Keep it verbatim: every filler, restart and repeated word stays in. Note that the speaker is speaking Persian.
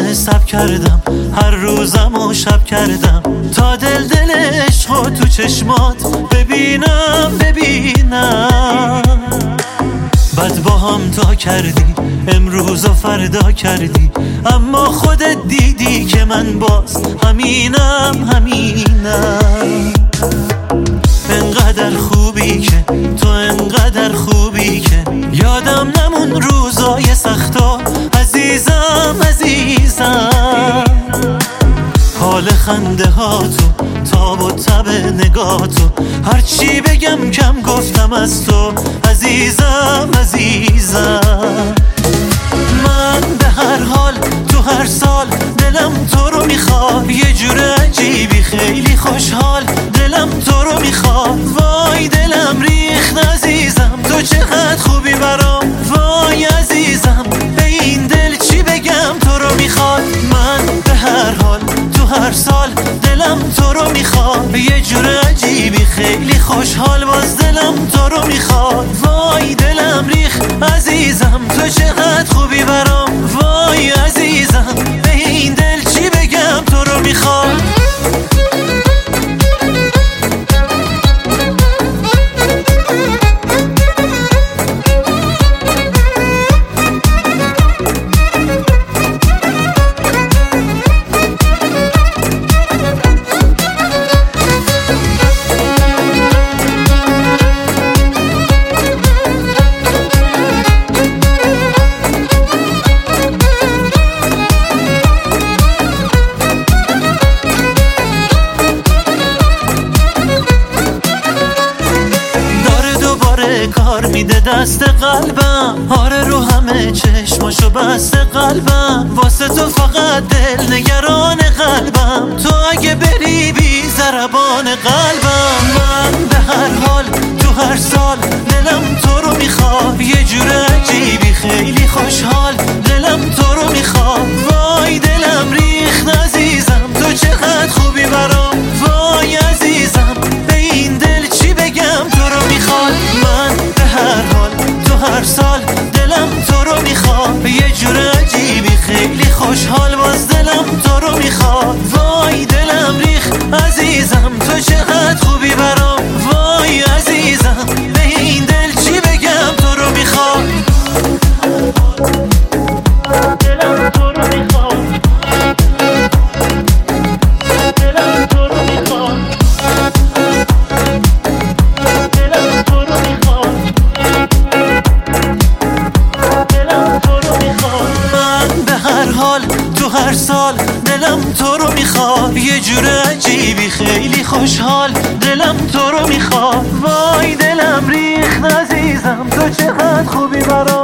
سب کردم، هر روزم و شب کردم تا دل دل عشقو تو چشمات ببینم ببینم. بد با هم تا کردی، امروز و فردا کردی، اما خودت دیدی که من باز همینم همینم. انقدر خوبی که تو، انقدر خوبی که یادم نمون روزای سختا عزیزم عزیزم. حال خنده ها تو، تاب و تب نگاه تو، هرچی بگم کم گفتم از تو عزیزم عزیزم. من به هر حال تو هر سال دلم تو رو میخواد، یه جور عجیبی خیلی خوشحال دلم تو رو میخواد. وای دلم ریخت عزیزم، تو چقدر خوبی برام، وای عزیزم به این دل چی بگم تو رو میخواد. من به هر حال تو هر سال دلم تو رو میخواد، یه جور عجیبی خیلی خوشحال باز دلم تو رو میخواد. وای دلم ریخت عزیزم، تو چقدر خوبی برام، وای عزیزم به این دل چی بگم تو رو میخواد. کار میده دست قلبم، آره رو همه چشماشو بسته قلبم، واسه تو فقط دل نگران قلبم، تو اگه بری بی ضربان قلبم. من به هر حال تو هر سال دلم تو رو میخواد، یه جور عجیبی خیلی خوشحال دلم تو رو میخواد. وای دلم ریخت عزیزم، تو چقدر خوبی برام، وای عزیزم به این دل چی بگم تو رو میخواد. من به هر حال تو هر سال دلم تو رو میخواد، یه جور عجیبی خیلی خوشحال باز دلم تو رو میخواد. وای دلم ریخت عزیزم، تو چقدر خوبی برام، وای عزیزم به این دل چی بگم تو رو میخواد. دلم تو رو میخواد، دلم تو رو میخواد، دلم تو رو میخواد، دلم تو رو میخواد. من به هر حال تو هر سال دلم تو رو میخواد، یه جور عجیبی خیلی خوشحال دلم تو رو میخواد. وای دلم ریخت عزیزم، تو چقدر خوبی برام.